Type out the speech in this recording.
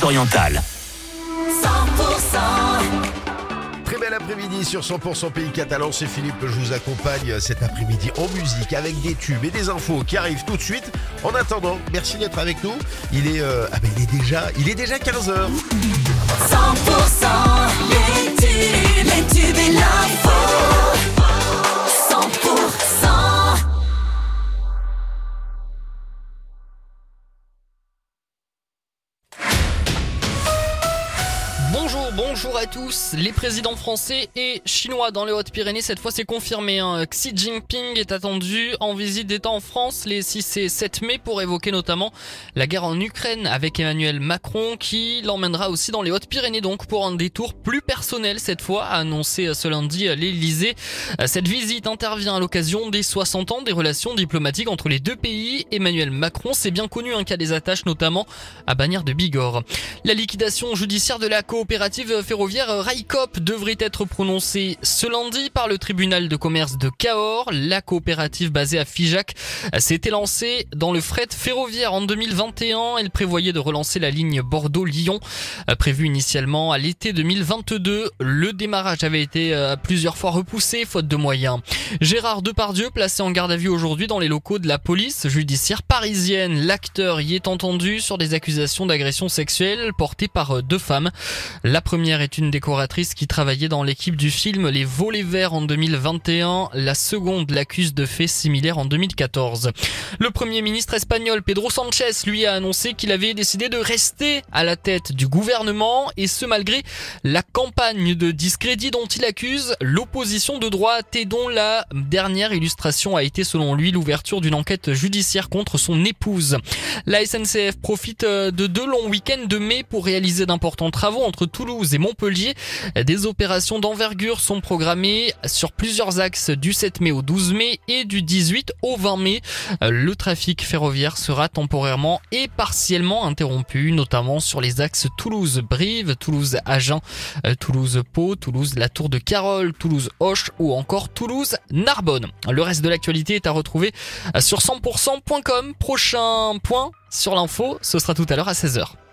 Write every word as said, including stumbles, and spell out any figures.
Orientale. cent pour cent. Très bel après-midi sur cent pour cent Pays Catalan, c'est Philippe, je vous accompagne cet après-midi en musique avec des tubes et des infos qui arrivent tout de suite. En attendant, merci d'être avec nous. Il est, euh, ah ben il est déjà, il est déjà quinze heures. cent pour cent les tubes, les tubes et l'info. cent pour cent. Bonjour, bonjour à tous. Les présidents français et chinois dans les Hautes-Pyrénées, cette fois c'est confirmé. Hein. Xi Jinping est attendu en visite d'État en France les six et sept mai pour évoquer notamment la guerre en Ukraine avec Emmanuel Macron qui l'emmènera aussi dans les Hautes-Pyrénées donc pour un détour plus personnel cette fois, a annoncé ce lundi l'Élysée. Cette visite intervient à l'occasion des soixante ans des relations diplomatiques entre les deux pays. Emmanuel Macron, c'est bien connu un cas des attaches notamment à Bagnères de Bigorre. La liquidation judiciaire de la coopérative ferroviaire Railcoop devrait être prononcée ce lundi par le tribunal de commerce de Cahors. La coopérative basée à Figeac s'était lancée dans le fret ferroviaire en deux mille vingt et un. Elle prévoyait de relancer la ligne Bordeaux-Lyon, prévue initialement à l'été deux mille vingt-deux. Le démarrage avait été plusieurs fois repoussé faute de moyens. Gérard Depardieu placé en garde à vue aujourd'hui dans les locaux de la police judiciaire parisienne. L'acteur y est entendu sur des accusations d'agression sexuelle portées par deux femmes. La première est une décoratrice qui travaillait dans l'équipe du film Les Volets Verts en deux mille vingt et un. La seconde l'accuse de faits similaires en deux mille quatorze. Le premier ministre espagnol Pedro Sánchez lui a annoncé qu'il avait décidé de rester à la tête du gouvernement et ce malgré la campagne de discrédit dont il accuse l'opposition de droite et dont la dernière illustration a été selon lui l'ouverture d'une enquête judiciaire contre son épouse. La S N C F profite de deux longs week-ends de mai pour réaliser d'importants travaux entre Toulouse et Montpellier. Des opérations d'envergure sont programmées sur plusieurs axes du sept mai au douze mai et du dix-huit au vingt mai. Le trafic ferroviaire sera temporairement et partiellement interrompu, notamment sur les axes Toulouse-Brive, Toulouse-Agen, Toulouse-Pau, Toulouse-La Tour de Carol, Toulouse-Auch ou encore Toulouse-Narbonne. Le reste de l'actualité est à retrouver sur cent pour cent point com. Prochain point sur l'info, ce sera tout à l'heure à seize heures.